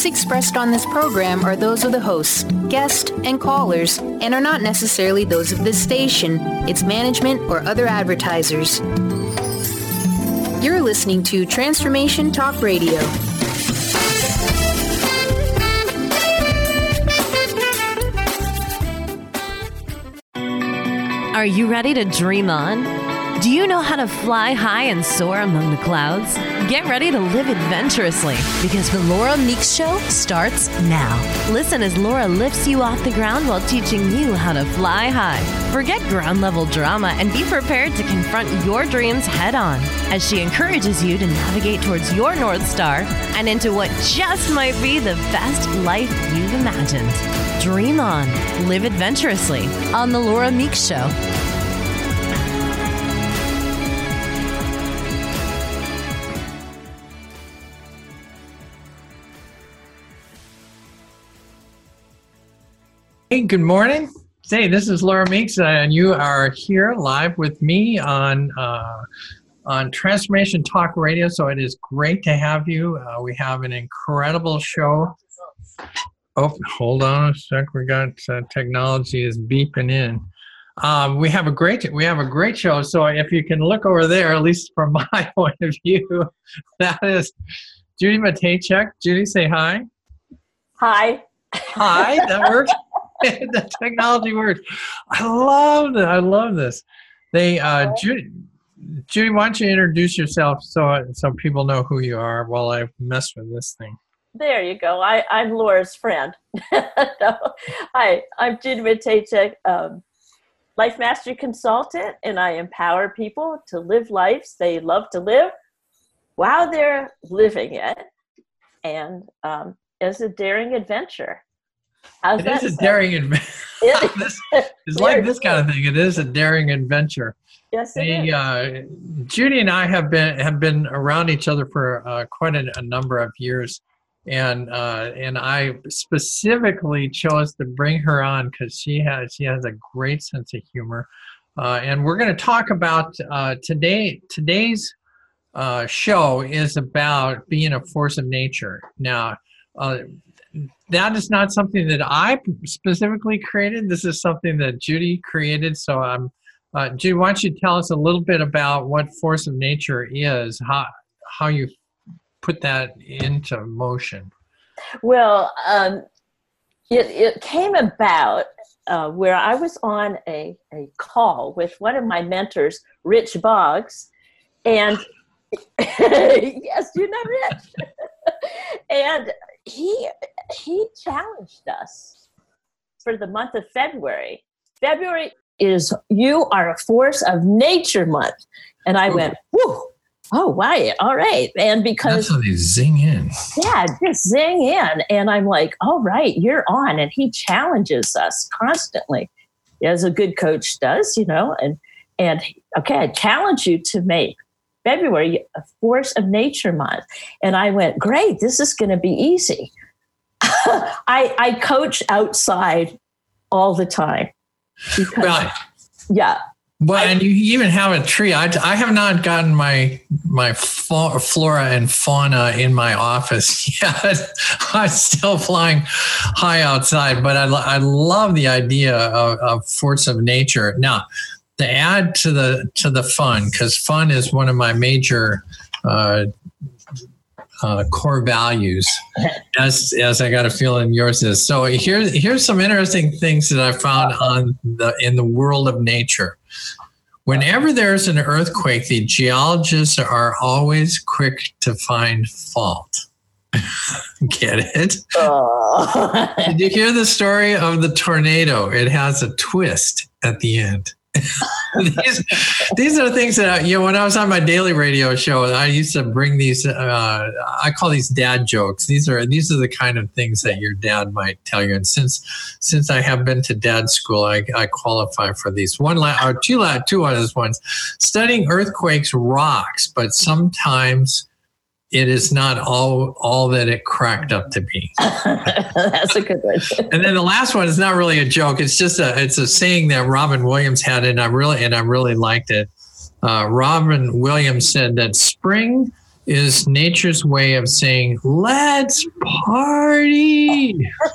views expressed on this program are those of the hosts, guests, and callers, and are not necessarily those of this station, its management, or other advertisers. You're listening to Transformation Talk Radio. Are you ready to dream on? Do you know how to fly high and soar among the clouds? Get ready to live adventurously because the Laura Meeks Show starts now. Listen as Laura lifts you off the ground while teaching you how to fly high. Forget ground level drama and be prepared to confront your dreams head on as she encourages you to navigate towards your North Star and into what just might be the best life you've imagined. Dream on, live adventurously on the Laura Meeks Show. Hey, good morning. Hey, this is Laura Meeks, and you are here live with me on Transformation Talk Radio. So it is great to have you. We have an incredible show. Oh, hold on a sec. We got technology is beeping in. We have a great show. So if you can look over there, at least from my point of view, that is Judy Matejcek. Judy, say hi. Hi. Hi. That works. The technology works. I love this. Judy, why don't you introduce yourself so people know who you are while I mess with this thing. There you go. I'm Laura's friend. Hi, I'm Judy Matejcek, Life Mastery Consultant, and I empower people to live lives they love to live while they're living it, and as a daring adventure. It is a daring adventure. It's like this kind of thing. It is a daring adventure. Yes, it is. Judy and I have been around each other for quite a number of years, and I specifically chose to bring her on because she has a great sense of humor, and we're going to talk about today's show is about being a force of nature. Now. That is not something that I specifically created. This is something that Judy created. So, Judy, why don't you tell us a little bit about what force of nature is, how you put that into motion? Well, it came about where I was on a call with one of my mentors, Rich Boggs, and yes, you know Rich, and he challenged us for the month of February. February is You Are a Force of Nature month. And I went, whoo, oh, wow, all right. And because... That's how they zing in. Yeah, just zing in. And I'm like, all right, you're on. And he challenges us constantly, as a good coach does, and okay, I challenge you to make February a Force of Nature month. And I went, great, this is going to be easy. I coach outside all the time. Because, yeah. Well, and you even have a tree. I have not gotten my flora and fauna in my office yet. I'm still flying high outside, but I love the idea of force of nature. Now, to add to the fun, because fun is one of my major core values, as I got a feeling yours is. So here's some interesting things that I found in the world of nature. Whenever there's an earthquake, the geologists are always quick to find fault. Get it? Oh. Did you hear the story of the tornado? It has a twist at the end. These are the things that when I was on my daily radio show, I used to bring these. I call these dad jokes. These are the kind of things that your dad might tell you. And since I have been to dad school, I qualify for these. Two other ones. Studying earthquakes rocks, but sometimes it is not all that it cracked up to be. That's a good one. And then the last one is not really a joke. It's just it's a saying that Robin Williams had, and I really liked it. Robin Williams said that spring is nature's way of saying, let's party.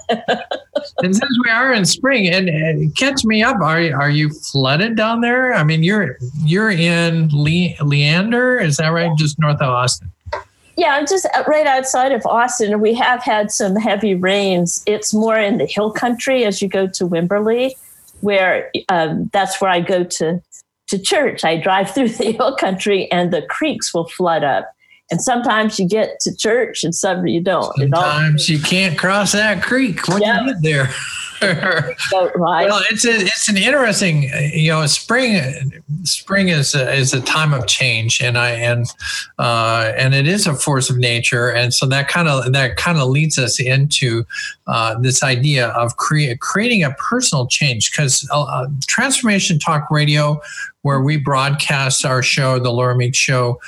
And since we are in spring, and catch me up, are you flooded down there? I mean, you're in Leander, is that right? Just north of Austin. Yeah, I'm just right outside of Austin. We have had some heavy rains. It's more in the hill country as you go to Wimberley, where that's where I go to church. I drive through the hill country and the creeks will flood up. And sometimes you get to church and some you don't. Sometimes you can't cross that creek when you get there. Right. Well, it's an interesting, spring is a time of change, and it is a force of nature, and so that kind of leads us into this idea of creating a personal change, because Transformation Talk Radio, where we broadcast our show, the Laura Meeks Show,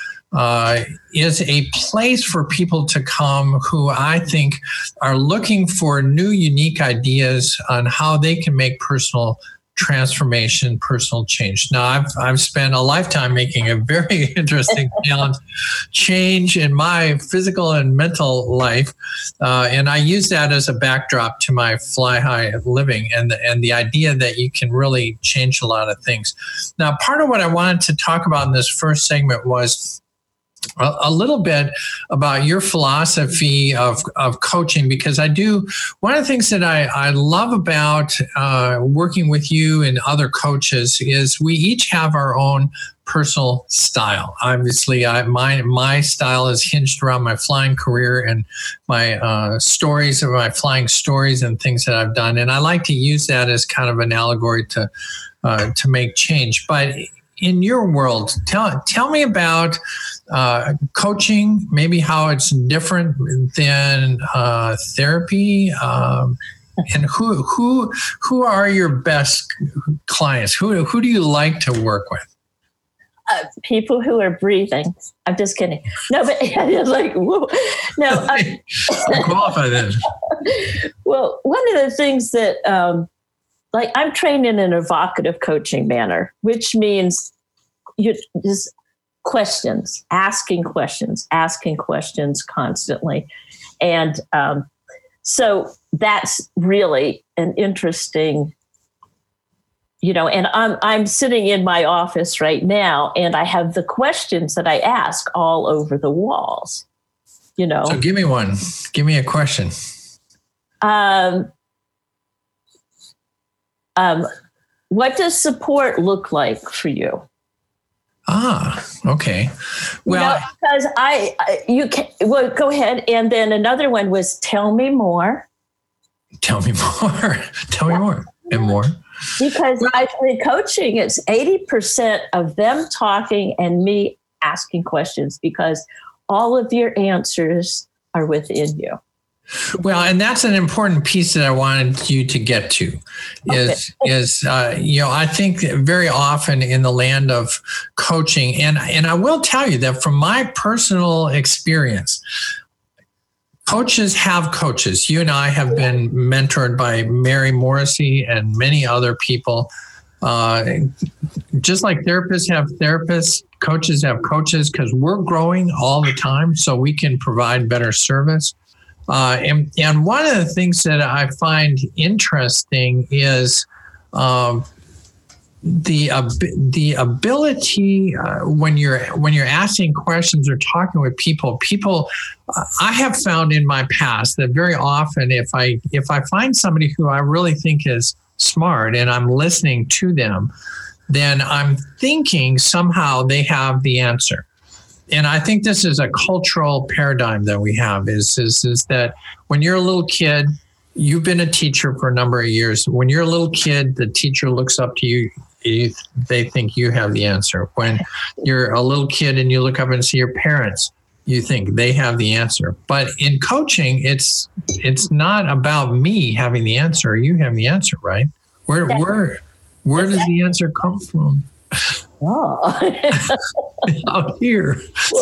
is a place for people to come who I think are looking for new, unique ideas on how they can make personal transformation, personal change. Now, I've spent a lifetime making a very interesting change in my physical and mental life, and I use that as a backdrop to my Fly High living and the idea that you can really change a lot of things. Now, part of what I wanted to talk about in this first segment was a little bit about your philosophy of coaching, because one of the things that I love about working with you and other coaches is we each have our own personal style. Obviously, my style is hinged around my flying career and my stories of my flying stories and things that I've done. And I like to use that as kind of an allegory to make change. But in your world, tell me about coaching, maybe how it's different than therapy, and who are your best clients? Who do you like to work with? People who are breathing. I'm just kidding. No, but like, whoa. No. I'm qualified then. Well, one of the things that, like, I'm trained in an evocative coaching manner, which means you just asking questions constantly. And so that's really an interesting, and I'm sitting in my office right now, and I have the questions that I ask all over the walls, So give me one. Give me a question. What does support look like for you? Okay. Well, because go ahead. And then another one was tell me more. Tell me more. Tell me more and more. Because in coaching, it's 80% of them talking and me asking questions, because all of your answers are within you. Well, and that's an important piece that I wanted you to get to is I think very often in the land of coaching, and I will tell you that from my personal experience, coaches have coaches. You and I have been mentored by Mary Morrissey and many other people. Just like therapists have therapists, coaches have coaches, because we're growing all the time so we can provide better service. And one of the things that I find interesting is the ability when you're asking questions or talking with people. I have found in my past that very often if I find somebody who I really think is smart and I'm listening to them, then I'm thinking somehow they have the answer. And I think this is a cultural paradigm that we have is that when you're a little kid, you've been a teacher for a number of years. When you're a little kid, the teacher looks up to you. They think you have the answer. When you're a little kid and you look up and see your parents, you think they have the answer. But in coaching, it's not about me having the answer. You have the answer, right? Where does the answer come from? Out here.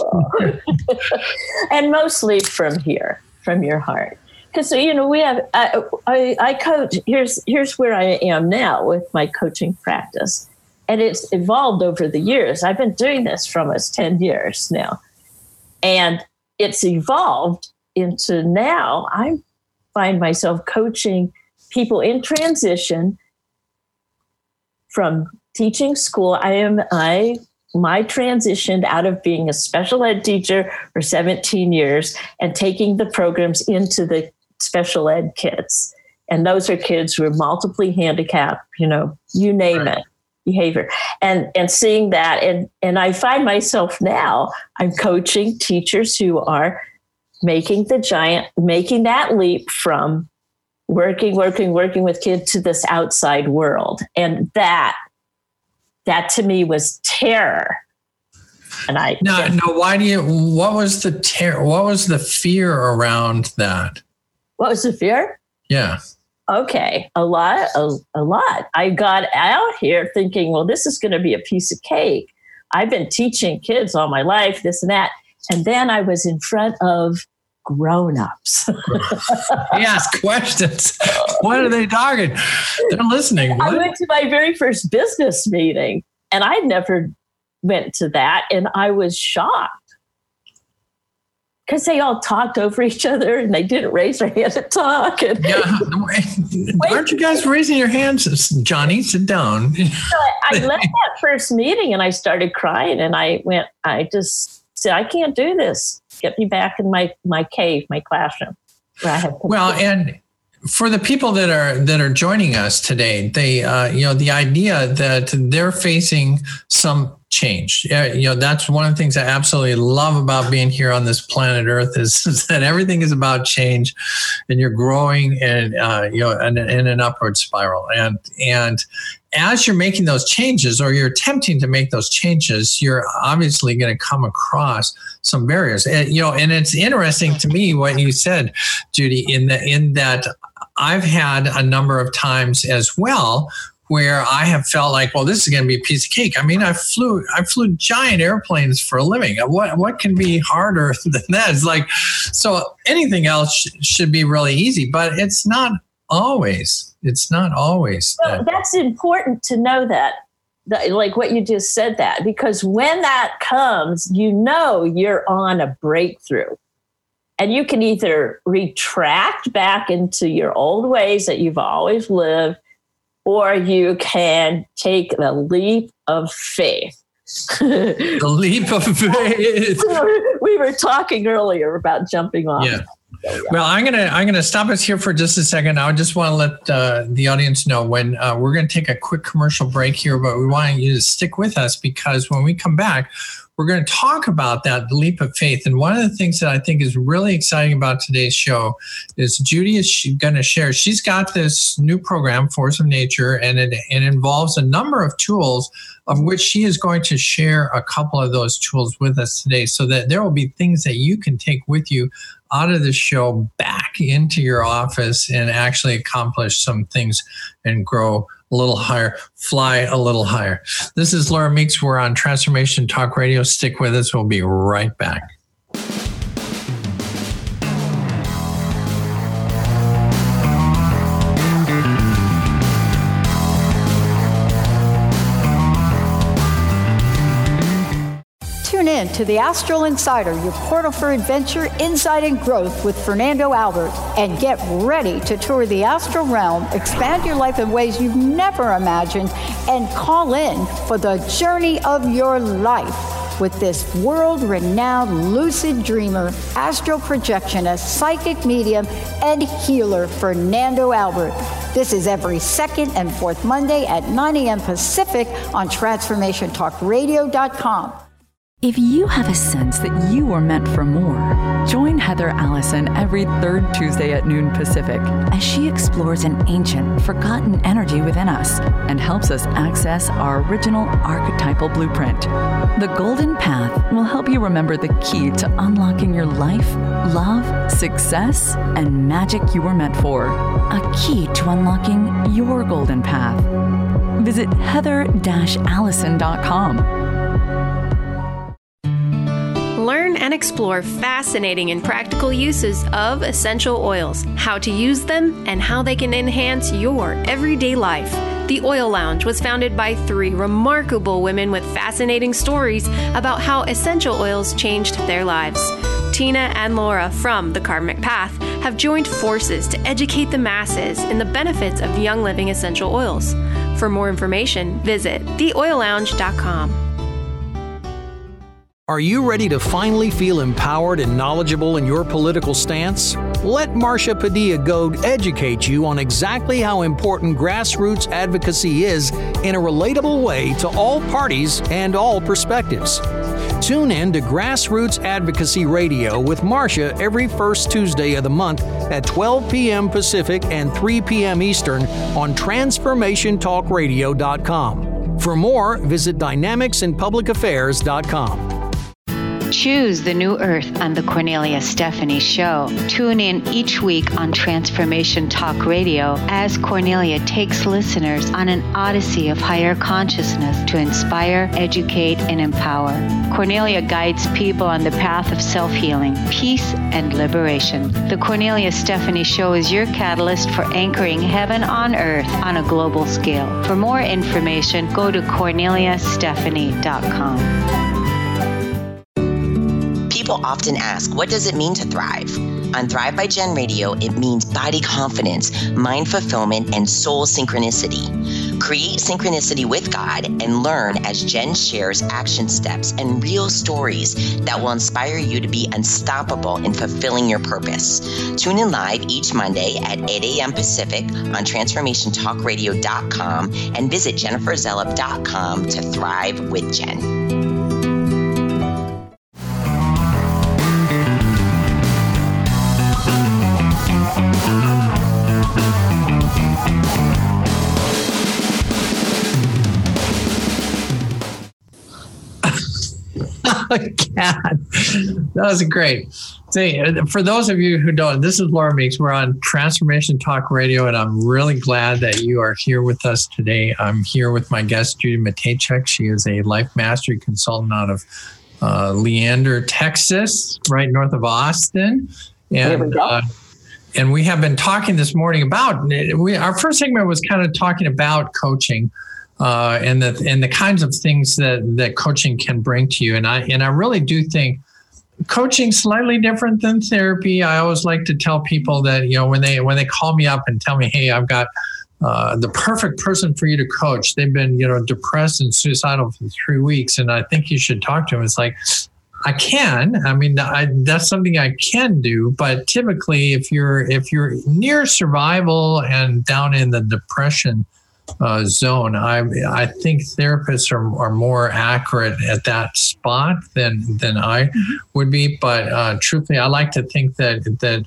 And mostly from here, from your heart. Because, we have, I coach, here's where I am now with my coaching practice. And it's evolved over the years. I've been doing this for almost 10 years now. And it's evolved into now I find myself coaching people in transition from teaching school. I transitioned out of being a special ed teacher for 17 years and taking the programs into the special ed kids. And those are kids who are multiply handicapped, you name it, behavior. And seeing that, and I find myself now, I'm coaching teachers who are making that leap from working with kids to this outside world. And that to me was terror. And what was the terror? What was the fear around that? What was the fear? Yeah. Okay. A lot. I got out here thinking, well, this is going to be a piece of cake. I've been teaching kids all my life, this and that. And then I was in front of grown-ups. They ask questions. What are they talking? They're listening. What? I went to my very first business meeting, and I never went to that, and I was shocked because they all talked over each other, and they didn't raise their hand to talk. And aren't you guys raising your hands? Johnny, sit down. So I left that first meeting, and I started crying, and I just said, I can't do this. Get me back in my cave, my classroom. Well, and for the people that are joining us today, they, the idea that they're facing some change. That's one of the things I absolutely love about being here on this planet Earth is that everything is about change, and you're growing and in an upward spiral. And as you're making those changes, or you're attempting to make those changes, you're obviously going to come across some barriers. And it's interesting to me what you said, Judy, in that I've had a number of times as well where I have felt like, well, this is going to be a piece of cake. I mean, I flew giant airplanes for a living. What can be harder than that? It's like, so anything else should be really easy, but it's not always. It's not always. Well, that's important to know that, like what you just said, that because when that comes, you're on a breakthrough. And you can either retract back into your old ways that you've always lived, or you can take the leap of faith. The leap of faith. We were talking earlier about jumping off. Yeah. Well, I'm gonna stop us here for just a second. I just want to let the audience know when we're going to take a quick commercial break here, but we want you to stick with us because when we come back, we're going to talk about that leap of faith. And one of the things that I think is really exciting about today's show is Judy is going to share. She's got this new program, Force of Nature, and it involves a number of tools of which she is going to share a couple of those tools with us today so that there will be things that you can take with you out of the show back into your office and actually accomplish some things and grow a little higher, fly a little higher. This is Laura Meeks. We're on Transformation Talk Radio. Stick with us. We'll be right back. Tune in to the Astral Insider, your portal for adventure, insight, and growth with Fernando Albert. And get ready to tour the astral realm, expand your life in ways you've never imagined, and call in for the journey of your life with this world-renowned lucid dreamer, astral projectionist, psychic medium, and healer, Fernando Albert. This is every second and fourth Monday at 9 a.m. Pacific on TransformationTalkRadio.com. If you have a sense that you are meant for more, join Heather Allison every third Tuesday at noon Pacific as she explores an ancient, forgotten energy within us and helps us access our original archetypal blueprint. The Golden Path will help you remember the key to unlocking your life, love, success, and magic you were meant for. A key to unlocking your golden path. Visit heather-allison.com. Learn and explore fascinating and practical uses of essential oils, how to use them, and how they can enhance your everyday life. The Oil Lounge was founded by 3 remarkable women with fascinating stories about how essential oils changed their lives. Tina and Laura from The Karmic Path have joined forces to educate the masses in the benefits of Young Living essential oils. For more information, visit theoillounge.com. Are you ready to finally feel empowered and knowledgeable in your political stance? Let Marcia Padilla-Goad educate you on exactly how important grassroots advocacy is in a relatable way to all parties and all perspectives. Tune in to Grassroots Advocacy Radio with Marcia every first Tuesday of the month at 12 p.m. Pacific and 3 p.m. Eastern on TransformationTalkRadio.com. For more, visit DynamicsInPublicAffairs.com. Choose the new earth on the Cornelia Stephanie Show. Tune in each week on Transformation Talk Radio as Cornelia takes listeners on an odyssey of higher consciousness to inspire, educate, and empower. Cornelia guides people on the path of self-healing, peace, and liberation. The Cornelia Stephanie Show is your catalyst for anchoring heaven on earth on a global scale. For more information, go to CorneliaStephanie.com. People often ask, what does it mean to thrive? On Thrive by Jen Radio, it means body confidence, mind fulfillment, and soul synchronicity. Create synchronicity with God and learn as Jen shares action steps and real stories that will inspire you to be unstoppable in fulfilling your purpose. Tune in live each Monday at 8 a.m. Pacific on TransformationTalkRadio.com and visit JenniferZellup.com to thrive with Jen. Cat. That was great. See, for those of you who don't, this is Laura Meeks. We're on Transformation Talk Radio, and I'm really glad that you are here with us today. I'm here with my guest, Judy Matejcek. She is a life mastery consultant out of Leander, Texas, right north of Austin. And we have been talking this morning about, our first segment was kind of talking about coaching. And the kinds of things that coaching can bring to you. And I really do think coaching's slightly different than therapy. I always like to tell people that, when they call me up and tell me, hey, I've got the perfect person for you to coach. They've been, depressed and suicidal for 3 weeks, and I think you should talk to them. It's like, I can. I mean, that's something I can do. But typically, if you're near survival and down in the depression zone, I think therapists are more accurate at that spot than I would be. But truthfully, I like to think that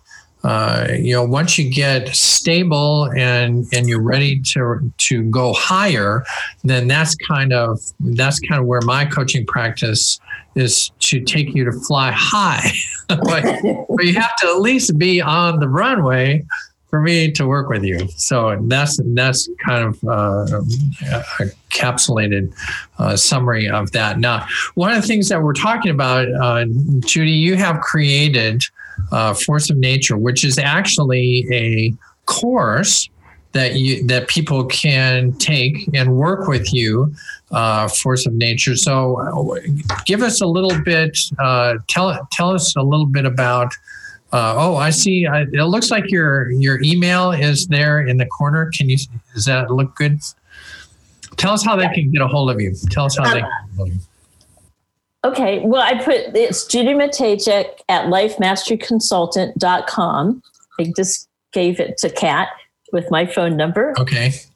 once you get stable and you're ready to go higher, then that's kind of where my coaching practice is, to take you to fly high. but you have to at least be on the runway for me to work with you. So that's kind of a encapsulated summary of that. Now, one of the things that we're talking about, Judy, you have created Force of Nature, which is actually a course that people can take and work with you, Force of Nature. So give us a little bit, tell us a little bit about. I see. It looks like your email is there in the corner. Does that look good? Tell us how they can get a hold of you. Tell us how they can get a hold of you. Okay. Well, it's Judy Matejcek at lifemasteryconsultant.com. I just gave it to Kat with my phone number. Okay. It's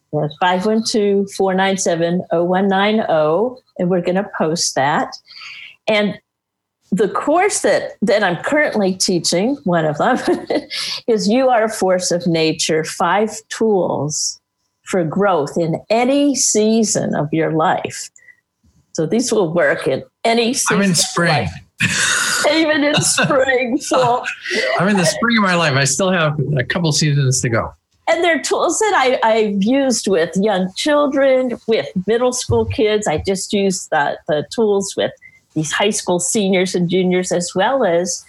512-497-0190. And we're going to post that. And the course that I'm currently teaching, one of them, is You Are a Force of Nature, 5 tools for growth in any season of your life. So these will work in any season. I'm in spring. Even in spring. So I'm in the spring of my life. I still have a couple seasons to go. And they're tools that I've used with young children, with middle school kids. I just used the tools with these high school seniors and juniors, as well as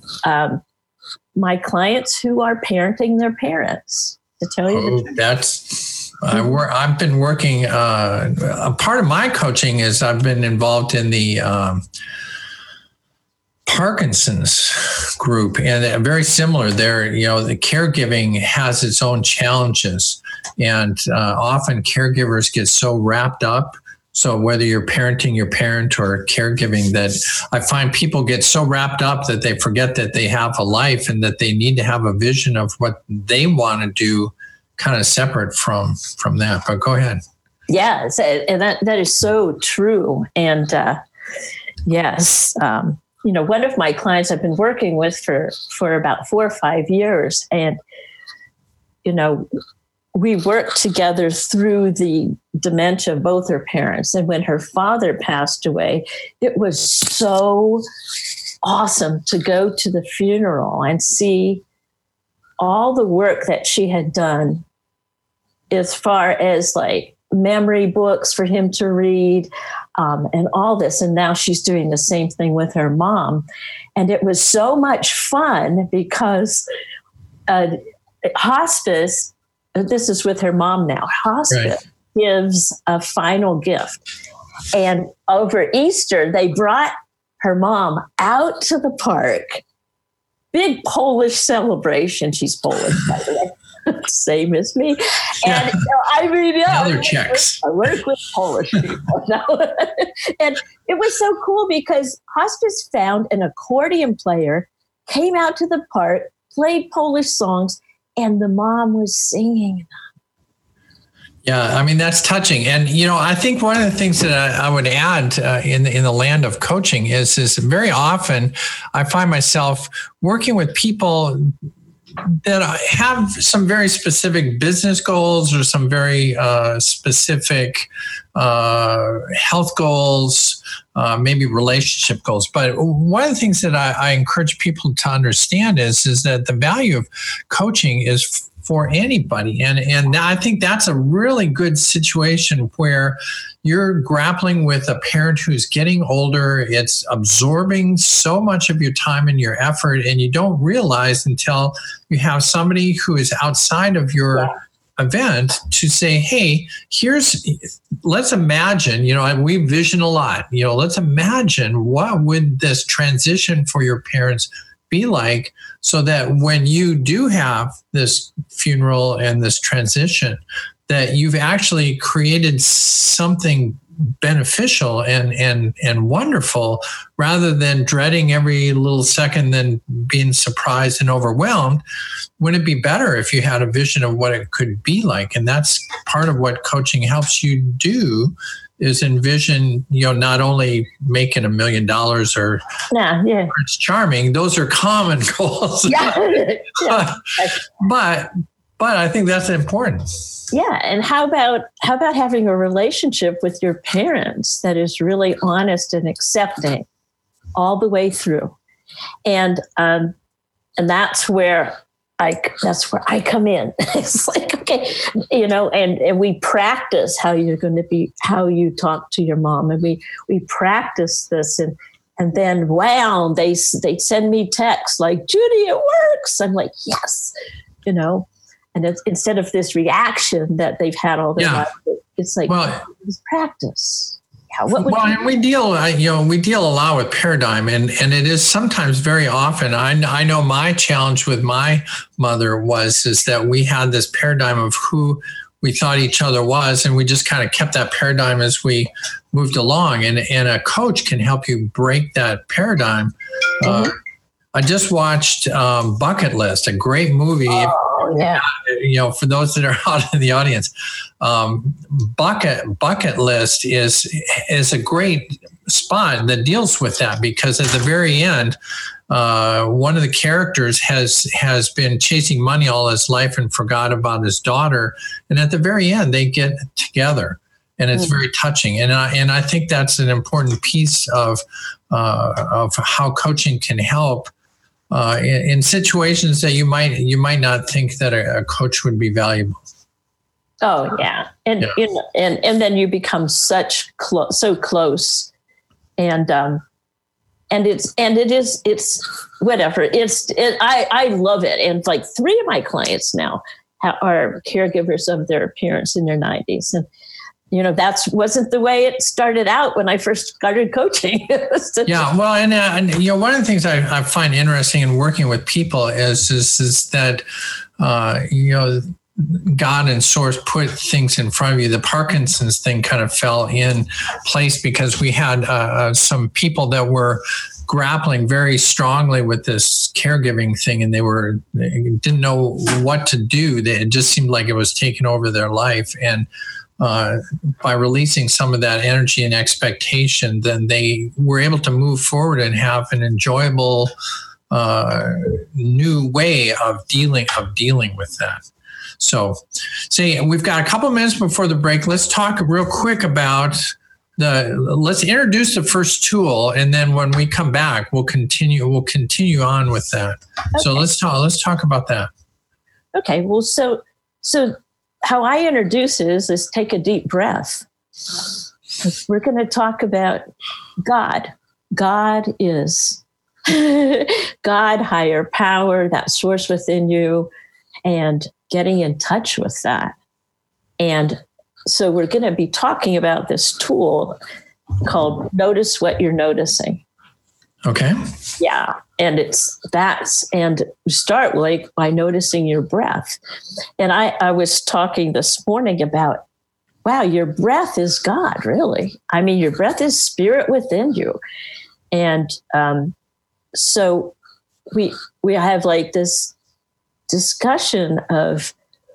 my clients who are parenting their parents, to tell you the truth. I've been working, a part of my coaching is I've been involved in the Parkinson's group, and very similar there. The caregiving has its own challenges, and often caregivers get so wrapped up. So whether you're parenting your parent or caregiving, that I find people get so wrapped up that they forget that they have a life and that they need to have a vision of what they want to do, kind of separate from that. But go ahead. Yes, and that is so true. And yes, one of my clients I've been working with for about 4 or 5 years, and we worked together through the dementia of both her parents. And when her father passed away, it was so awesome to go to the funeral and see all the work that she had done as far as like memory books for him to read, and all this. And now she's doing the same thing with her mom. And it was so much fun because hospice, this is with her mom now, hospice gives a final gift. And over Easter, they brought her mom out to the park. Big Polish celebration. She's Polish, by the way. Same as me. And other checks. I work with Polish people now. And it was so cool because hospice found an accordion player, came out to the park, played Polish songs, and the mom was singing. Yeah, I mean, that's touching. And, I think one of the things that I would add in the land of coaching is very often I find myself working with people that have some very specific business goals or some very specific health goals, maybe relationship goals. But one of the things that I encourage people to understand is that the value of coaching is for anybody. And I think that's a really good situation where you're grappling with a parent who's getting older. It's absorbing so much of your time and your effort, and you don't realize until you have somebody who is outside of your event to say, hey, let's imagine, we vision a lot, let's imagine what would this transition for your parents be like, so that when you do have this funeral and this transition, that you've actually created something beneficial and wonderful, rather than dreading every little second, then being surprised and overwhelmed. Wouldn't it be better if you had a vision of what it could be like? And that's part of what coaching helps you do, is envision, not only making $1 million or Prince Charming. Those are common goals. But I think that's important. Yeah. And how about having a relationship with your parents that is really honest and accepting all the way through? And that's where I come in. It's like, okay, and we practice how you're going to be, how you talk to your mom. And we practice this, and then, wow, they send me texts like, Judy, it works. I'm like, yes, and it's, instead of this reaction that they've had all their life, it's like, it's practice. And we deal a lot with paradigm, and it is sometimes very often. I know my challenge with my mother is that we had this paradigm of who we thought each other was, and we just kind of kept that paradigm as we moved along. And a coach can help you break that paradigm. I just watched Bucket List, a great movie. For those that are out in the audience, Bucket List is a great spot that deals with that, because at the very end, one of the characters has been chasing money all his life and forgot about his daughter, and at the very end they get together, and it's very touching. And I think that's an important piece of how coaching can help. In situations that you might not think that a coach would be valuable. Oh yeah, and then you become so close And it's whatever. I love it. And like 3 of my clients now are caregivers of their parents in their 90s. And, that wasn't the way it started out when I first started coaching. Yeah. Well, and one of the things I find interesting in working with people is that, God and Source put things in front of you. The Parkinson's thing kind of fell in place because we had some people that were grappling very strongly with this caregiving thing, and they didn't know what to do. It just seemed like it was taking over their life. And by releasing some of that energy and expectation, then they were able to move forward and have an enjoyable new way of dealing with that. So, we've got a couple minutes before the break. Let's talk real quick about let's introduce the first tool, and then when we come back, we'll continue on with that. Okay. So let's talk about that. Okay. Well, so how I introduce it is take a deep breath. We're going to talk about God. God is God, higher power, that source within you, and getting in touch with that. And so we're going to be talking about this tool called Notice What You're Noticing. Okay. Yeah. And and start by noticing your breath. And I was talking this morning about, wow, your breath is God, really. I mean, your breath is spirit within you. And so we have this discussion of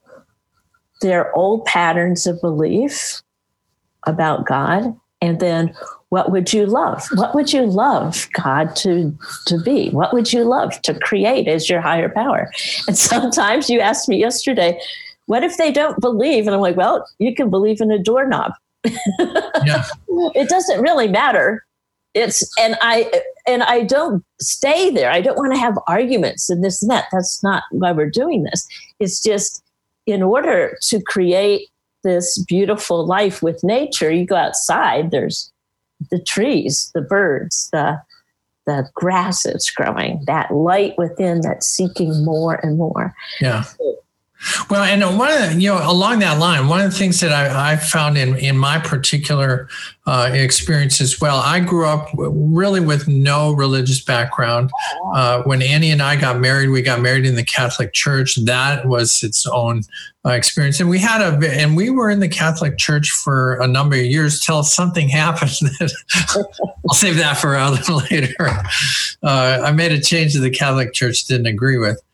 their old patterns of belief about God, and then what would you love? What would you love God to be? What would you love to create as your higher power? And sometimes you asked me yesterday, what if they don't believe? And I'm like, well, you can believe in a doorknob. Yeah. It doesn't really matter. And I don't stay there. I don't want to have arguments and this and that. That's not why we're doing this. It's just in order to create this beautiful life with nature, you go outside, there's the trees, the birds, the grass that's growing, that light within that's seeking more and more. Yeah. Well, and along that line, one of the things that I found in my particular experience as well, I grew up really with no religious background. When Annie and I got married, we got married in the Catholic Church. That was its own experience, and we were in the Catholic Church for a number of years till something happened. I'll save that for a little later. I made a change that the Catholic Church didn't agree with,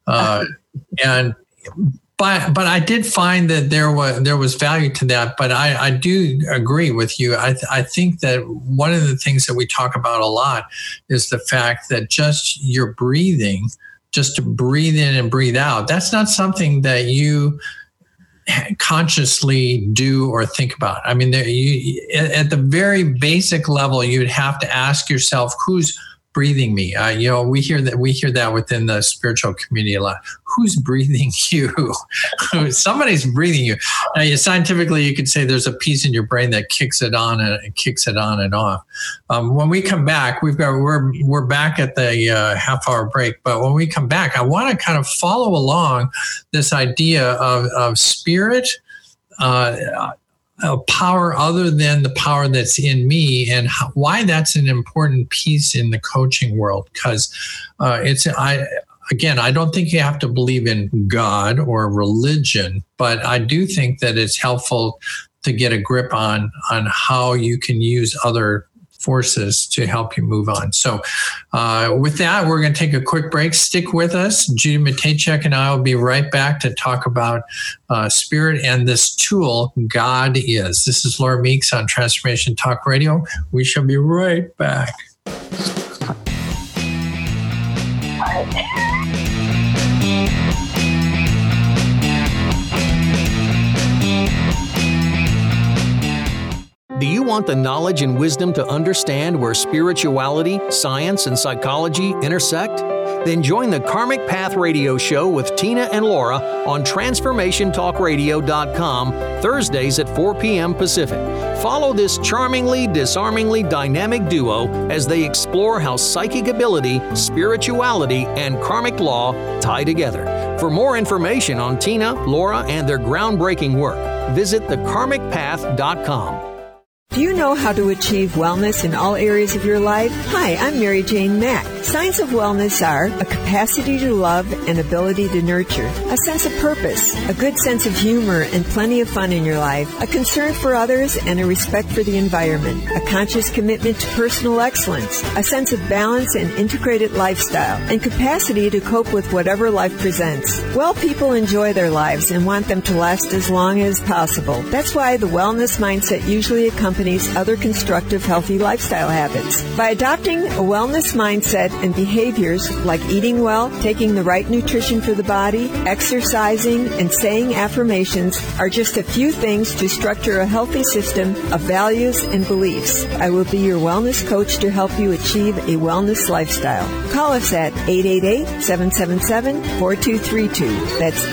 But I did find that there was value to that. But I do agree with you. I think that one of the things that we talk about a lot is the fact that just your breathing, just to breathe in and breathe out, that's not something that you consciously do or think about. I mean, at the very basic level, you'd have to ask yourself, who's breathing me? We hear that within the spiritual community a lot. Who's breathing you? Somebody's breathing you. Now, scientifically, you could say there's a piece in your brain that kicks it on and off. When we come back, we're back at the half-hour break. But when we come back, I want to kind of follow along this idea of spirit. A power other than the power that's in me, and why that's an important piece in the coaching world. Because I don't think you have to believe in God or religion, but I do think that it's helpful to get a grip on how you can use other forces to help you move on. So with that, we're going to take a quick break. Stick with us. Judy Matejcek and I will be right back to talk about spirit and this tool, God is. This is Laura Meeks on Transformation Talk Radio. We shall be right back. Do you want the knowledge and wisdom to understand where spirituality, science, and psychology intersect? Then join the Karmic Path Radio Show with Tina and Laura on TransformationTalkRadio.com Thursdays at 4 p.m. Pacific. Follow this charmingly, disarmingly dynamic duo as they explore how psychic ability, spirituality, and karmic law tie together. For more information on Tina, Laura, and their groundbreaking work, visit thekarmicpath.com. Do you know how to achieve wellness in all areas of your life? Hi, I'm Mary Jane Mack. Signs of wellness are a capacity to love and ability to nurture, a sense of purpose, a good sense of humor and plenty of fun in your life, a concern for others and a respect for the environment, a conscious commitment to personal excellence, a sense of balance and integrated lifestyle, and capacity to cope with whatever life presents. Well, people enjoy their lives and want them to last as long as possible. That's why the wellness mindset usually accompanies other constructive, healthy lifestyle habits. By adopting a wellness mindset and behaviors like eating well, taking the right nutrition for the body, exercising, and saying affirmations are just a few things to structure a healthy system of values and beliefs. I will be your wellness coach to help you achieve a wellness lifestyle. Call us at 888-777-4232. That's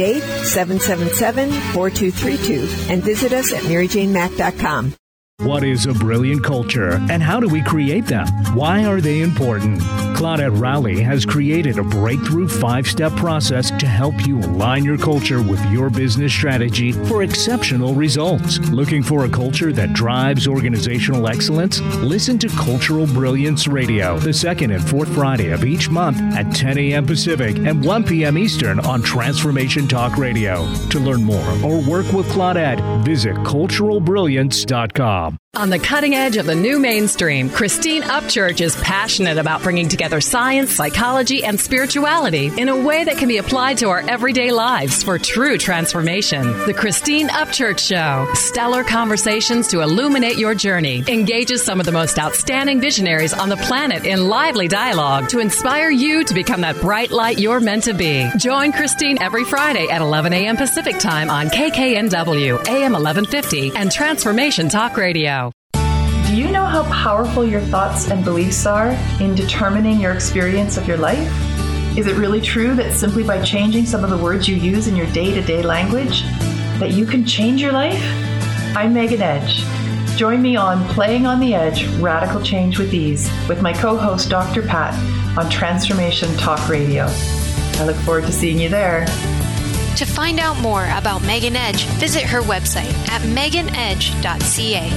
888-777-4232. And visit us at MaryJaneMack.com. What is a brilliant culture, and how do we create them? Why are they important? Claudette Rowley has created a breakthrough 5-step process to help you align your culture with your business strategy for exceptional results. Looking for a culture that drives organizational excellence? Listen to Cultural Brilliance Radio, the second and fourth Friday of each month at 10 a.m. Pacific and 1 p.m. Eastern on Transformation Talk Radio. To learn more or work with Claudette, visit culturalbrilliance.com. On the cutting edge of the new mainstream, Christine Upchurch is passionate about bringing together science, psychology, and spirituality in a way that can be applied to our everyday lives for true transformation. The Christine Upchurch Show, stellar conversations to illuminate your journey, engages some of the most outstanding visionaries on the planet in lively dialogue to inspire you to become that bright light you're meant to be. Join Christine every Friday at 11 a.m. Pacific Time on KKNW, AM 1150, and Transformation Talk Radio. Do you know how powerful your thoughts and beliefs are in determining your experience of your life? Is it really true that simply by changing some of the words you use in your day-to-day language, that you can change your life? I'm Megan Edge. Join me on Playing on the Edge, Radical Change with Ease, with my co-host Dr. Pat on Transformation Talk Radio. I look forward to seeing you there. To find out more about Megan Edge, visit her website at meganedge.ca.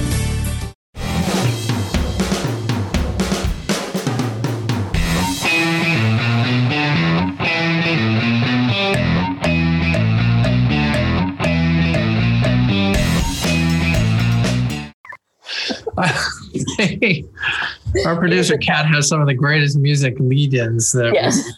Hey, our producer Kat has some of the greatest music lead-ins that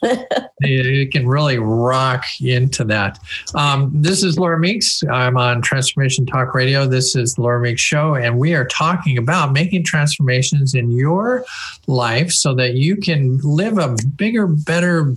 it can really rock into that. This is Laura Meeks. I'm on Transformation Talk Radio. This is the Laura Meeks Show, and we are talking about making transformations in your life so that you can live a bigger, better,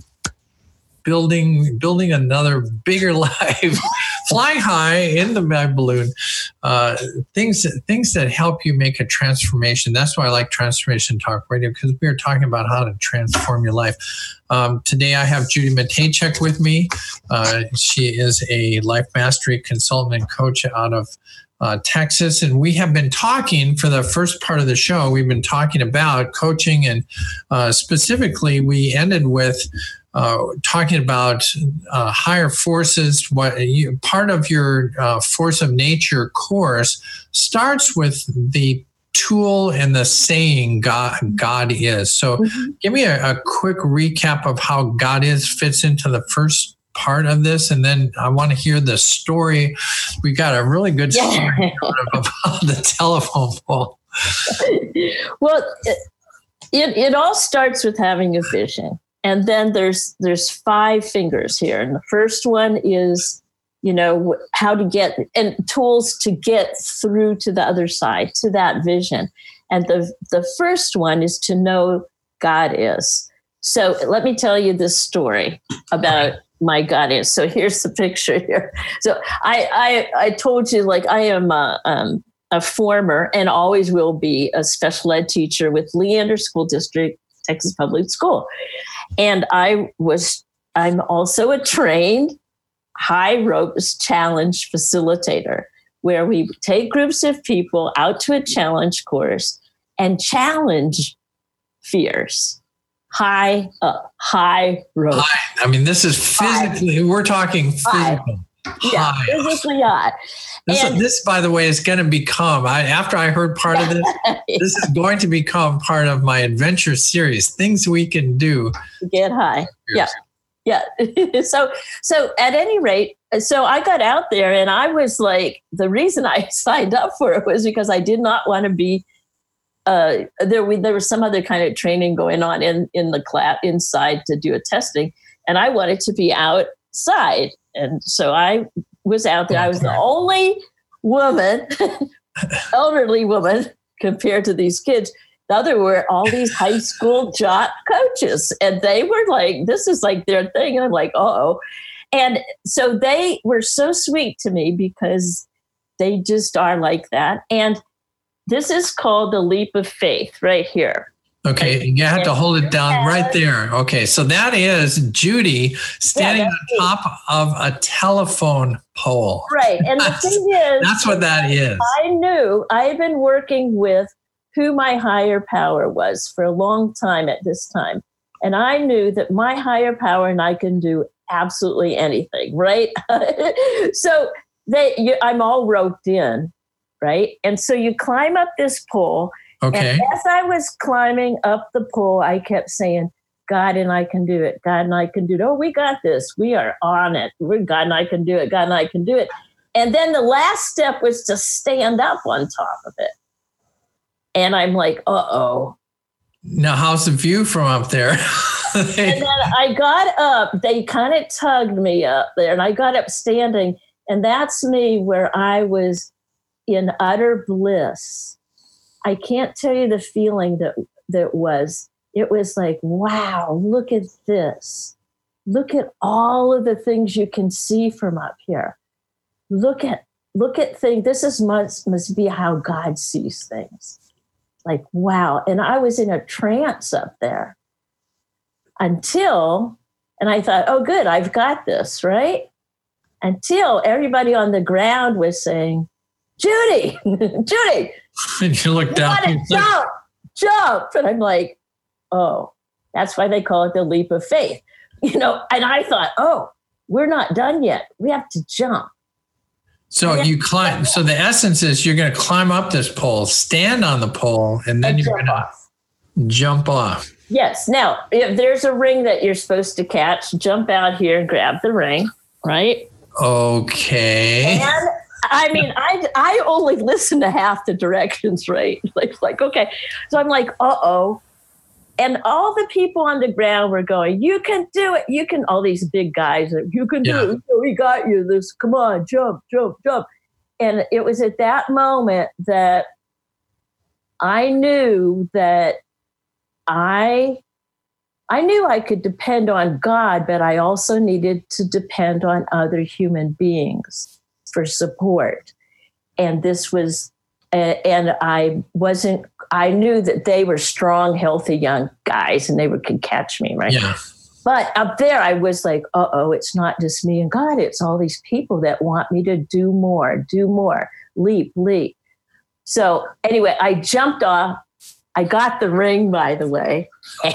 building another bigger life, flying high in the mag balloon, things that help you make a transformation. That's why I like Transformation Talk Radio, because we are talking about how to transform your life. Today I have Judy Matejcek with me. She is a life mastery consultant and coach out of Texas. And we have been talking for the first part of the show, we've been talking about coaching, and specifically we ended with talking about higher forces. Part of your Force of Nature course starts with the tool and the saying God is. So give me a quick recap of how God is fits into the first part of this, and then I want to hear the story. We got a really good story about the telephone pole. Well, it all starts with having a vision. And then there's 5 fingers here. And the first one is, how to get, and tools to get through to the other side, to that vision. And the first one is to know God is. So let me tell you this story about my God is. So here's the picture here. So I told you, I am a former and always will be a special ed teacher with Leander School District, Texas Public School. And I'm also a trained high ropes challenge facilitator, where we take groups of people out to a challenge course and challenge fears. High ropes. I mean, this is physically, we're talking physical. Yeah, physically high. This, by the way, is going to become, after I heard part of this, this is going to become part of my adventure series, things we can do to get high. Yeah. So at any rate, so I got out there and I was like, the reason I signed up for it was because I did not want to be, there was some other kind of training going on in the class inside to do a testing, and I wanted to be outside. And so I was out there. I was the only woman, elderly woman, compared to these kids. The other were all these high school jock coaches, and they were like, this is like their thing. And I'm like, uh-oh. And so they were so sweet to me because they just are like that. And this is called the leap of faith right here. Okay, you have to hold it down right there. Okay, so that is Judy standing on top of a telephone pole. Right, and the thing is, that's what that is. I knew I had been working with who my higher power was for a long time at this time. And I knew that my higher power and I can do absolutely anything, right? So I'm all roped in, right? And so you climb up this pole. Okay. And as I was climbing up the pole, I kept saying, God and I can do it. God and I can do it. Oh, we got this. We are on it. God and I can do it. God and I can do it. And then the last step was to stand up on top of it. And I'm like, uh-oh. Now, how's the view from up there? And then I got up. They kind of tugged me up there, and I got up standing. And that's me where I was in utter bliss. I can't tell you the feeling that was. It was like, wow, look at this. Look at all of the things you can see from up here. Look at things. This must be how God sees things. Like, wow. And I was in a trance up there and I thought, oh, good, I've got this, right? Until everybody on the ground was saying, Judy, Judy. And you look down. Jump. And I'm like, oh, that's why they call it the leap of faith. And I thought, oh, we're not done yet. We have to jump. So you climb. So the essence is you're going to climb up this pole, stand on the pole, and then you're going to jump off. Yes. Now, if there's a ring that you're supposed to catch, jump out here and grab the ring, right? Okay. And I mean, I only listen to half the directions, right? Like, okay. So I'm like, uh-oh. And all the people on the ground were going, you can do it. You can, all these big guys, you can do it. We got you this. Come on, jump. And it was at that moment that I knew that I knew I could depend on God, but I also needed to depend on other human beings for support. And this was, and I knew that they were strong, healthy young guys and they could catch me, right? Yeah. But up there, I was like, uh-oh, it's not just me and God. It's all these people that want me to do more, leap. So anyway, I jumped off. I got the ring, by the way.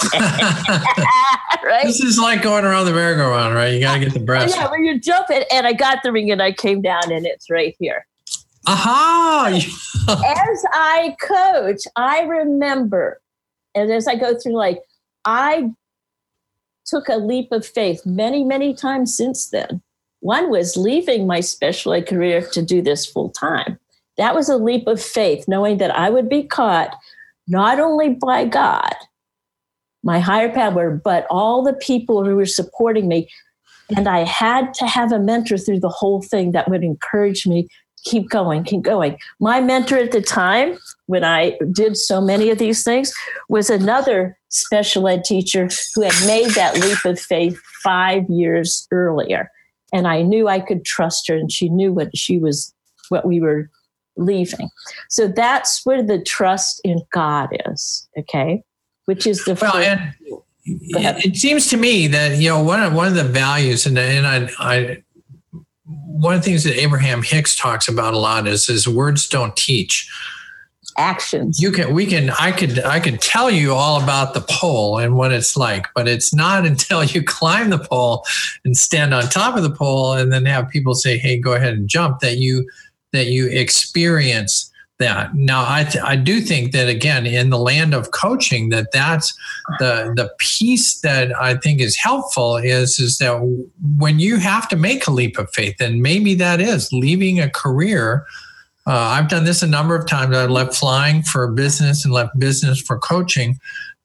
Right? This is like going around the merry-go-round, right? You got to get the breast. Yeah, when you jump it, and I got the ring and I came down and it's right here. Aha! As I coach, I remember, and as I go through, I took a leap of faith many, many times since then. One was leaving my special ed career to do this full time. That was a leap of faith, knowing that I would be caught not only by God, my higher power, but all the people who were supporting me. And I had to have a mentor through the whole thing that would encourage me, keep going. My mentor at the time, when I did so many of these things, was another special ed teacher who had made that leap of faith 5 years earlier. And I knew I could trust her, and she knew what we were leaving. So that's where the trust in God is, okay? which is the well, and it seems to me that, you know, one of the values, and I one of the things that Abraham Hicks talks about a lot is words don't teach. Actions. I could tell you all about the pole and what it's like, but it's not until you climb the pole and stand on top of the pole and then have people say, "Hey, go ahead and jump," that you experience that. Now, I do think that, again, in the land of coaching, that's the piece that I think is helpful is that when you have to make a leap of faith, and maybe that is leaving a career. I've done this a number of times. I left flying for business and left business for coaching.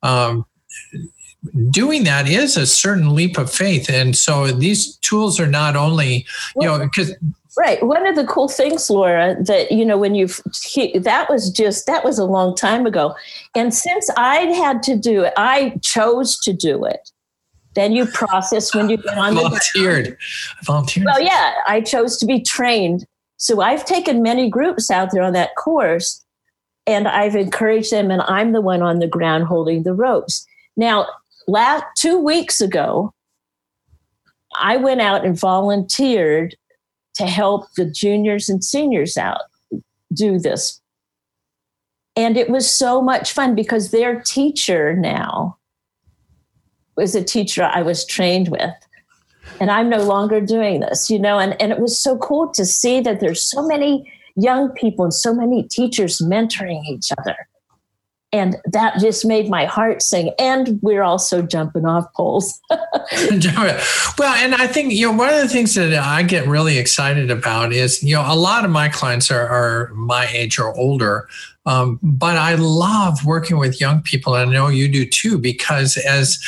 Doing that is a certain leap of faith. And so these tools are not only, you know, because... Right. One of the cool things, Laura, that, you know, when that was a long time ago. And since I'd had to do it, I chose to do it. Then you process when you get on volunteered. Well, yeah, I chose to be trained. So I've taken many groups out there on that course, and I've encouraged them, and I'm the one on the ground holding the ropes. Now, 2 weeks ago, I went out and volunteered to help the juniors and seniors out do this. And it was so much fun because their teacher now was a teacher I was trained with. And I'm no longer doing this, you know, and it was so cool to see that there's so many young people and so many teachers mentoring each other. And that just made my heart sing. And we're also jumping off poles. Well, and I think, you know, one of the things that I get really excited about is, you know, a lot of my clients are my age or older. But I love working with young people. And I know you do too, because as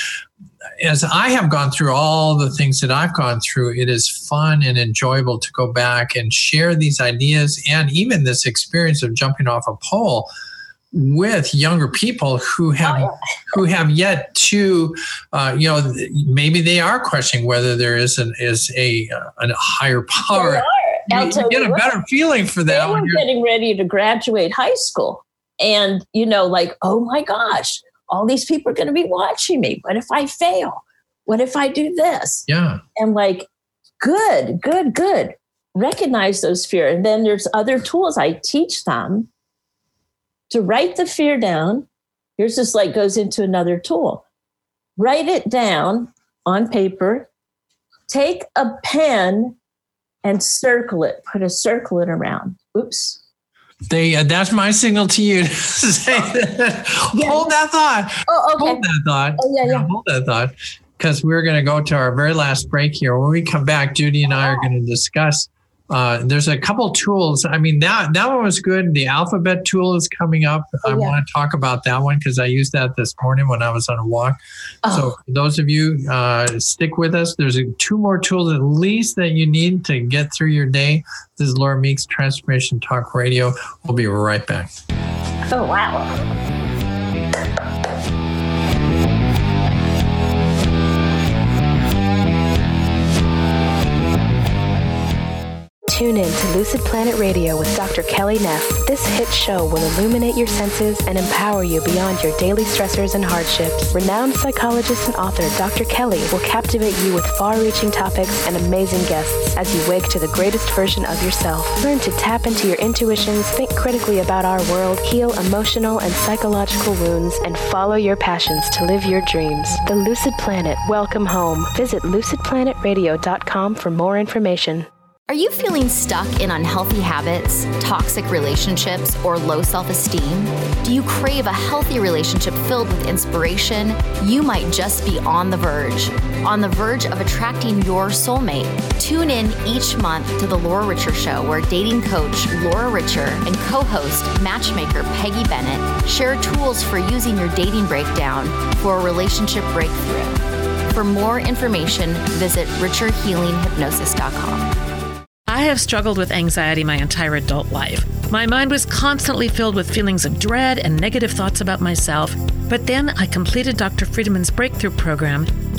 I have gone through all the things that I've gone through, it is fun and enjoyable to go back and share these ideas and even this experience of jumping off a pole with younger people who have yet to, you know, maybe they are questioning whether there is a higher power. You get a better feeling for that. They were getting ready to graduate high school, and, you know, like, oh my gosh, all these people are going to be watching me. What if I fail? What if I do this? Yeah. And like, good. Recognize those fears. And then there's other tools I teach them to write the fear down. Here's this, like, goes into another tool. Write it down on paper. Take a pen and circle it. Put a circle it around. Oops. That's my signal to you. Hold that thought. Oh, okay. Hold that thought. Oh, yeah. Hold that thought, because we're going to go to our very last break here. When we come back, Judy and I are going to discuss. There's a couple tools. I mean, that one was good. The alphabet tool is coming up. I want to talk about that one because I used that this morning when I was on a walk. So for those of you, stick with us. There's 2 more tools at least that you need to get through your day. This is Laura Meeks, Transformation Talk Radio. We'll be right back. Oh, wow. Tune in to Lucid Planet Radio with Dr. Kelly Neff. This hit show will illuminate your senses and empower you beyond your daily stressors and hardships. Renowned psychologist and author Dr. Kelly will captivate you with far-reaching topics and amazing guests as you wake to the greatest version of yourself. Learn to tap into your intuitions, think critically about our world, heal emotional and psychological wounds, and follow your passions to live your dreams. The Lucid Planet, welcome home. Visit lucidplanetradio.com for more information. Are you feeling stuck in unhealthy habits, toxic relationships, or low self-esteem? Do you crave a healthy relationship filled with inspiration? You might just be on the verge of attracting your soulmate. Tune in each month to The Laura Richer Show, where dating coach Laura Richer and co-host matchmaker Peggy Bennett share tools for using your dating breakdown for a relationship breakthrough. For more information, visit richerhealinghypnosis.com. I have struggled with anxiety my entire adult life. My mind was constantly filled with feelings of dread and negative thoughts about myself. But then I completed Dr. Friedman's breakthrough program,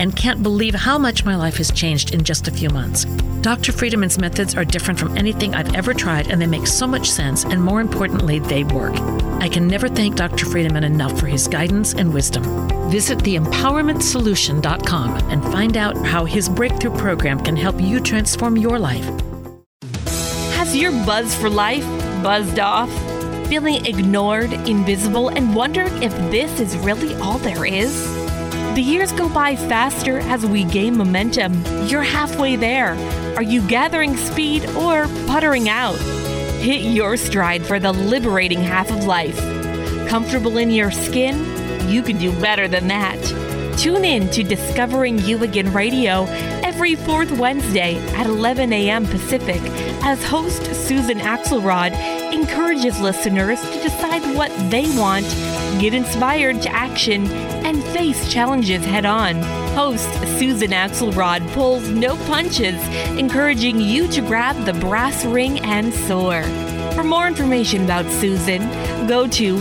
and can't believe how much my life has changed in just a few months. Dr. Friedman's methods are different from anything I've ever tried, and they make so much sense, and more importantly, they work. I can never thank Dr. Friedman enough for his guidance and wisdom. Visit theempowermentsolution.com and find out how his breakthrough program can help you transform your life. Has your buzz for life buzzed off? Feeling ignored, invisible, and wondering if this is really all there is? The years go by faster as we gain momentum. You're halfway there. Are you gathering speed or puttering out? Hit your stride for the liberating half of life. Comfortable in your skin? You can do better than that. Tune in to Discovering You Again Radio every fourth Wednesday at 11 a.m. Pacific as host Susan Axelrod encourages listeners to decide what they want, get inspired to action, and face challenges head on. Host Susan Axelrod pulls no punches, encouraging you to grab the brass ring and soar. For more information about Susan, go to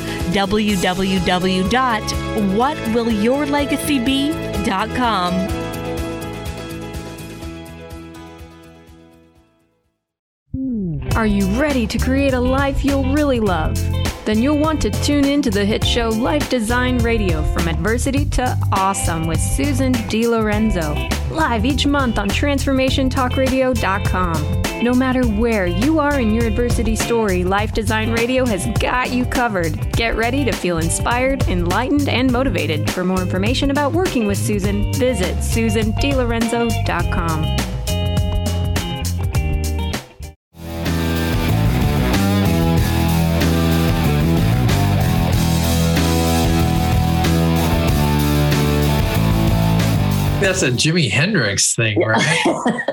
www.whatwillyourlegacybe.com. Are you ready to create a life you'll really love? Then you'll want to tune in to the hit show Life Design Radio, From Adversity to Awesome with Susan DiLorenzo, live each month on TransformationTalkRadio.com. No matter where you are in your adversity story, Life Design Radio has got you covered. Get ready to feel inspired, enlightened, and motivated. For more information about working with Susan, visit SusanDiLorenzo.com. That's a Jimi Hendrix thing, right?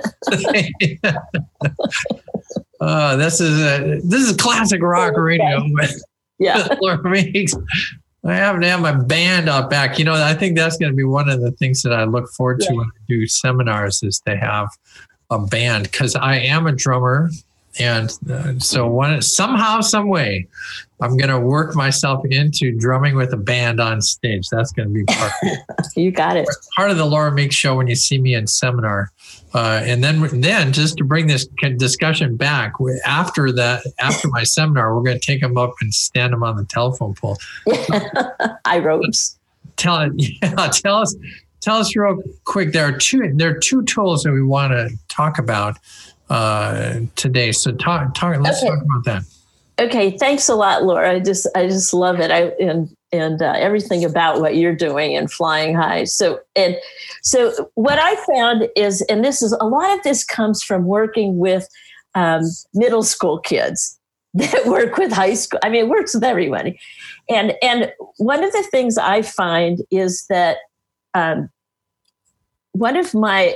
This is classic rock radio with Laura Meeks. I happen to have my band out back. I think that's going to be one of the things that I look forward to when I do seminars is to have a band, because I am a drummer. And so somehow, some way, I'm going to work myself into drumming with a band on stage. That's going to be part of it. You got it. Part of the Laura Meeks show when you see me in seminar. And then just to bring this discussion back, after my seminar, we're going to take them up and stand them on the telephone pole. I ropes. Tell us real quick. There are two tools that we want to talk about today. So let's talk about that. Okay, thanks a lot, Laura. I just love it. And everything about what you're doing and flying high. So what I found is, and this is a lot of this comes from working with middle school kids that work with high school. I mean, it works with everybody. And one of the things I find is that one of my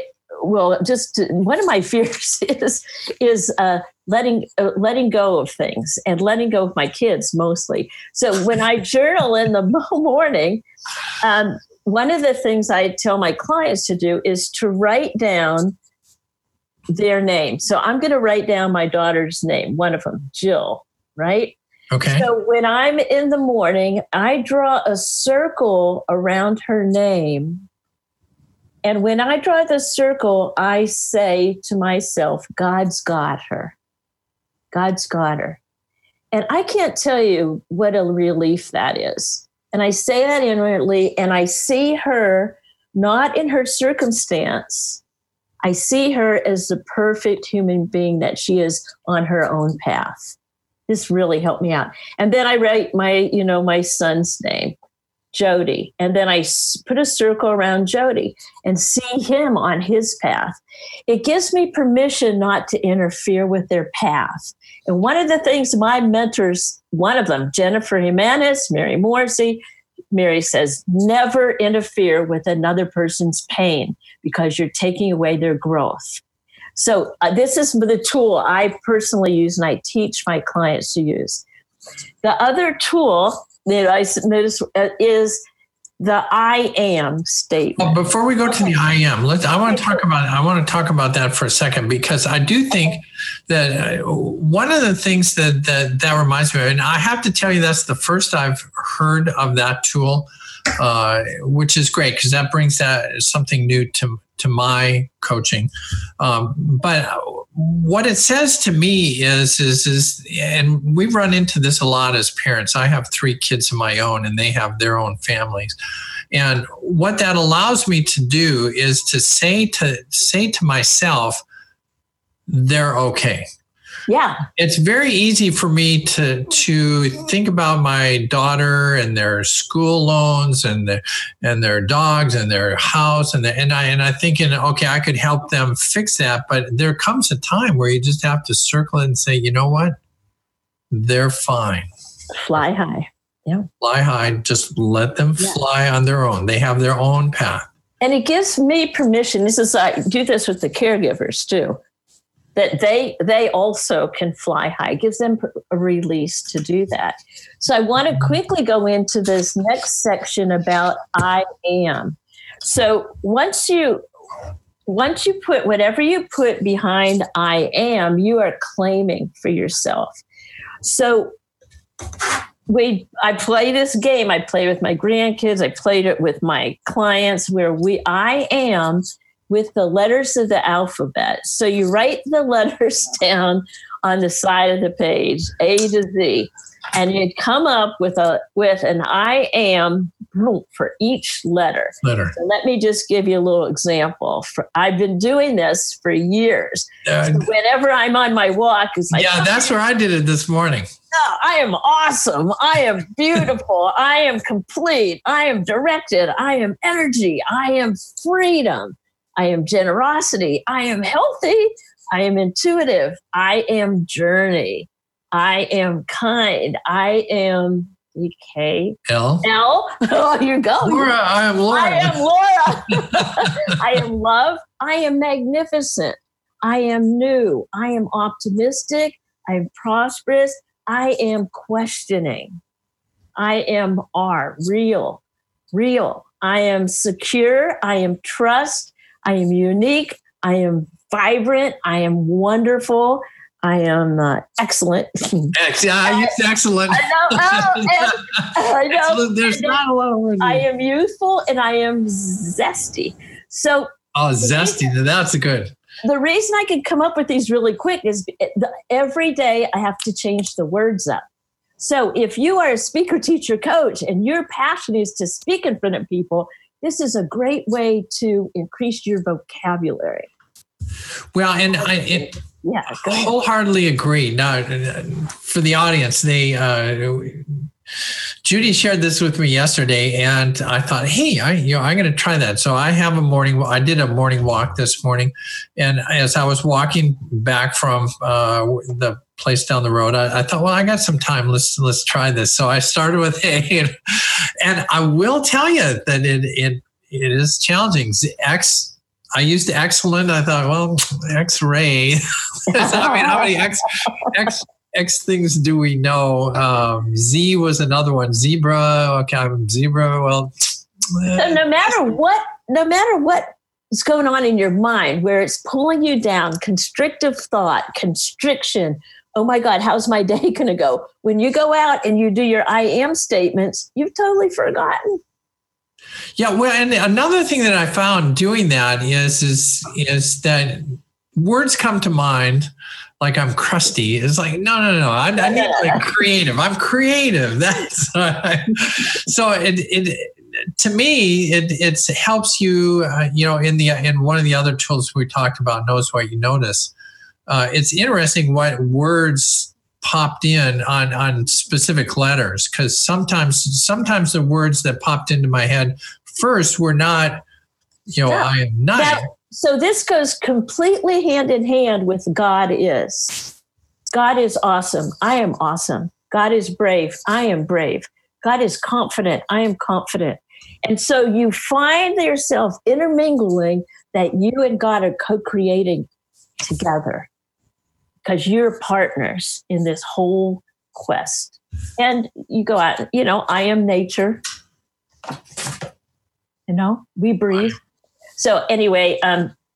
fears is letting go of things and letting go of my kids mostly. So when I journal in the morning, one of the things I tell my clients to do is to write down their name. So I'm going to write down my daughter's name, one of them, Jill, right? Okay. So when I'm in the morning, I draw a circle around her name. And when I draw the circle, I say to myself, God's got her. God's got her. And I can't tell you what a relief that is. And I say that inwardly, and I see her not in her circumstance. I see her as the perfect human being that she is on her own path. This really helped me out. And then I write my son's name, Jody. And then I put a circle around Jody and see him on his path. It gives me permission not to interfere with their path. And one of the things my mentors, one of them, Jennifer Jimenez, Mary Morrissey, Mary says, never interfere with another person's pain because you're taking away their growth. So this is the tool I personally use and I teach my clients to use. The other tool that I notice is the I am statement. Well, before we go to the I am, I want to talk about that for a second, because I do think that one of the things that reminds me of, and I have to tell you, that's the first I've heard of that tool. which is great because that brings that something new to my coaching. But what it says to me is, and we've run into this a lot as parents. I have 3 kids of my own, and they have their own families. And what that allows me to do is to say to myself, they're okay. Yeah. It's very easy for me to think about my daughter and their school loans and their dogs and their house and I thinking, okay, I could help them fix that. But there comes a time where you just have to circle it and say, you know what? They're fine. Fly high. Yeah. Fly high. Just let them fly on their own. They have their own path. And it gives me permission. I do this with the caregivers too, that they also can fly high. It gives them a release to do that. So I want to quickly go into this next section about I am. So once you put whatever you put behind I am, you are claiming for yourself. So I play this game. I play with my grandkids. I played it with my clients where I am with the letters of the alphabet. So you write the letters down on the side of the page, A to Z, and you'd come up with an I am for each letter. So let me just give you a little example. I've been doing this for years. So whenever I'm on my walk, it's like, that's where I did it this morning. No, I am awesome. I am beautiful. I am complete. I am directed. I am energy. I am freedom. I am generosity. I am healthy. I am intuitive. I am journey. I am kind. I am L. Oh, you go. Laura, I am Laura. I am Laura. I am love. I am magnificent. I am new. I am optimistic. I am prosperous. I am questioning. I am real. I am secure. I am trust. I am unique. I am vibrant. I am wonderful. I am excellent. I used excellent. I know. Excellent. There's not a lot of words. I am youthful and I am zesty. So, zesty. That's good. The reason I can come up with these really quick is every day I have to change the words up. So if you are a speaker, teacher, coach, and your passion is to speak in front of people, this is a great way to increase your vocabulary. Well, and I wholeheartly agree. Now, for the audience, Judy shared this with me yesterday, and I thought, hey, I'm going to try that. So I did a morning walk this morning, and as I was walking back from the place down the road, I thought, well, I got some time. Let's try this. So I started with A, and I will tell you that it is challenging. I used excellent. I thought, well, X-ray. I mean, how many X things do we know? Z was another one. Zebra. Okay, I'm zebra. Well, so no matter what is going on in your mind, where it's pulling you down, constrictive thought, constriction. Oh my God, how's my day going to go? When you go out and you do your I am statements, you've totally forgotten. Yeah, well, and another thing that I found doing that is that words come to mind. Like I'm crusty. It's like, no. I need like creative. I'm creative. That's so to me, it helps you, in one of the other tools we talked about, Knows What You Notice. It's interesting what words popped in on specific letters, because sometimes the words that popped into my head first were not, I am not. So this goes completely hand in hand with God is. God is awesome. I am awesome. God is brave. I am brave. God is confident. I am confident. And so you find yourself intermingling that you and God are co-creating together because you're partners in this whole quest. And you go out, I am nature. We breathe. So anyway,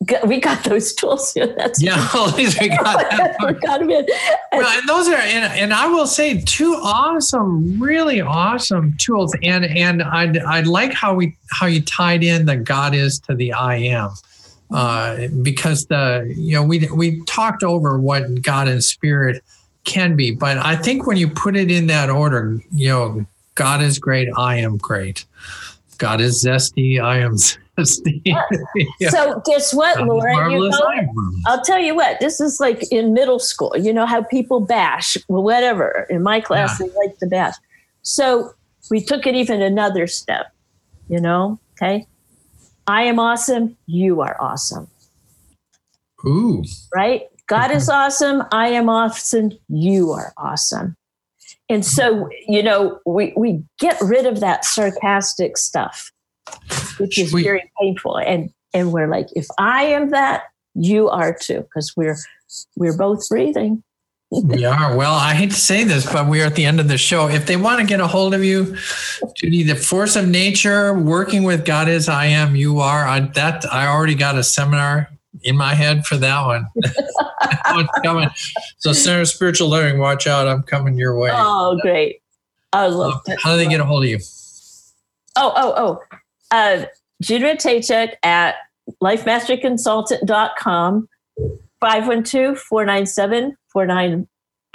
we got those tools. That's at least we got that. We got them in. Well, and those are, and I will say, two awesome, really awesome tools. And I like how you tied in the God is to the I am, because we talked over what God and Spirit can be, but I think when you put it in that order, God is great, I am great. God is zesty, I am zesty. So guess what, Laura? I'll tell you what, this is like in middle school. You know how people bash, whatever. In my class, they like to bash. So we took it even another step, okay? I am awesome, you are awesome. Ooh. Right? God is awesome, I am awesome, you are awesome. And so, we get rid of that sarcastic stuff, which is very painful. And we're like, if I am that, you are too, because we're both breathing. We are. Well, I hate to say this, but we are at the end of the show. If they want to get a hold of you, Judy, the force of nature, working with God is I am, you are. I already got a seminar in my head for that one. It's coming. So Center of Spiritual Living, watch out. I'm coming your way. Oh, great. I love it. How do they get a hold of you? Judy Matejcik at lifemasterconsultant.com, 512-497-0190.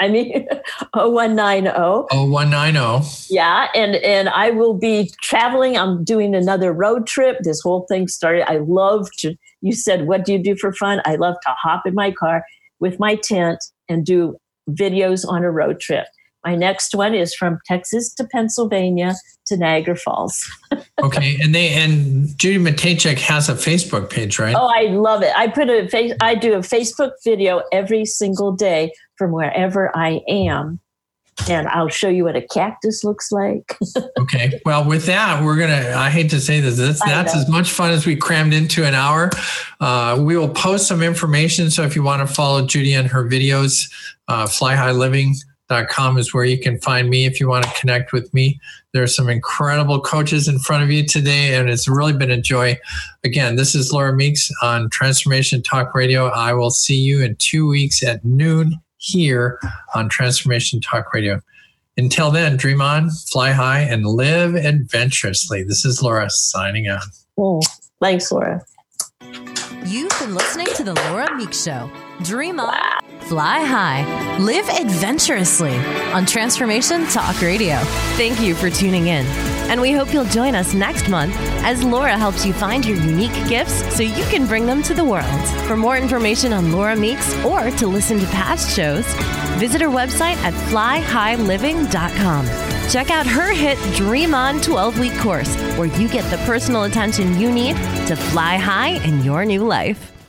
0190. Yeah. And I will be traveling. I'm doing another road trip. This whole thing started. I love to, you said, what do you do for fun? I love to hop in my car with my tent and do videos on a road trip. My next one is from Texas to Pennsylvania to Niagara Falls. Okay. And Judy Matejcik has a Facebook page, right? Oh, I love it. I do a Facebook video every single day from wherever I am. And I'll show you what a cactus looks like. Okay. Well, with that, I hate to say this, that's as much fun as we crammed into an hour. We will post some information. So if you want to follow Judy and her videos, flyhighliving.com is where you can find me if you want to connect with me. There are some incredible coaches in front of you today, and it's really been a joy. Again, this is Laura Meeks on Transformation Talk Radio. I will see you in 2 weeks at noon here on Transformation Talk Radio. Until then, dream on, fly high, and live adventurously. This is Laura signing out. Thanks, Laura. You've been listening to The Laura Meeks Show. Dream on, fly high, live adventurously on Transformation Talk Radio. Thank you for tuning in. And we hope you'll join us next month as Laura helps you find your unique gifts so you can bring them to the world. For more information on Laura Meeks or to listen to past shows, visit her website at flyhighliving.com. Check out her hit Dream On 12-week course where you get the personal attention you need to fly high in your new life.